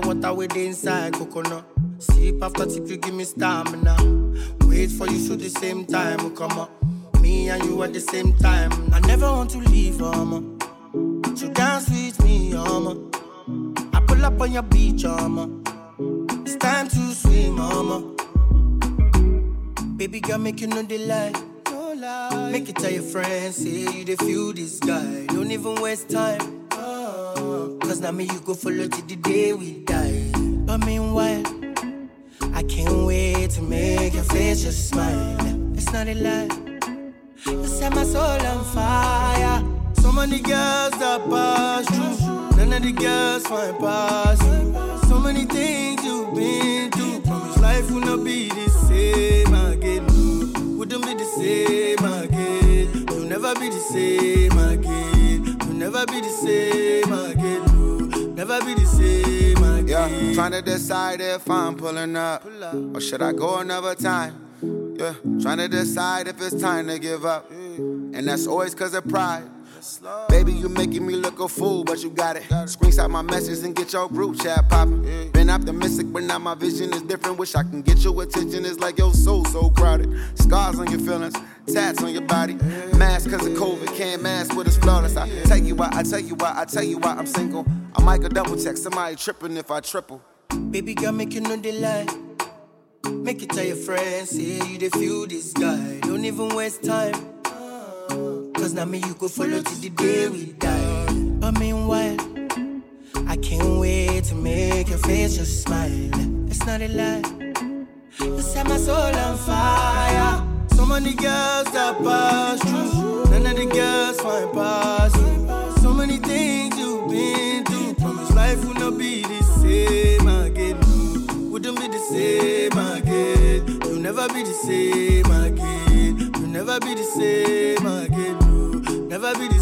like water with inside coconut. Sip after tip, you give me stamina. Wait for you so the same time will come up. Me and you at the same time. I never want to leave, mama. So dance with me, mama. I pull up on your beach, mama. It's time to swim, mama. Baby girl, make you know the lie. No lie. Make it tell your friends, say you dey feel this guy. Don't even waste time. Cause now me you go follow till the day we die. But meanwhile, I can't wait to make your face just smile. It's not a lie. You set my soul on fire. So many girls that pass through, none of the girls find past you. So many things you've been through. Promise life will not be the same again. Wouldn't be the same again. You'll never be the same again. You'll never be the same again. You'll never be the same again. Yeah, trying to decide if I'm pulling up or should I go another time. Yeah, trying to decide if it's time to give up. And that's always cause of pride. Baby, you making me look a fool, but you got it. Screenshot my message and get your group chat poppin'. Been optimistic, but now my vision is different. Wish I can get your attention, it's like your soul so crowded. Scars on your feelings, tats on your body. Mask cause of COVID, can't mask what is flawless. I tell you why I'm single. I might go double check, somebody tripping if I triple. Baby girl, make you know the lie. Make it tell your friends, say you dey feel this guy. Don't even waste time. Cause now me you go follow till the day we die. But meanwhile, I can't wait to make your face just smile. It's not a lie. You set my soul on fire. So many girls that pass through, none of the girls find past you. So many things you've been through. Promise life will not be the same again. Wouldn't be the same again. You'll never be the same again. You'll never be the same again. Never be the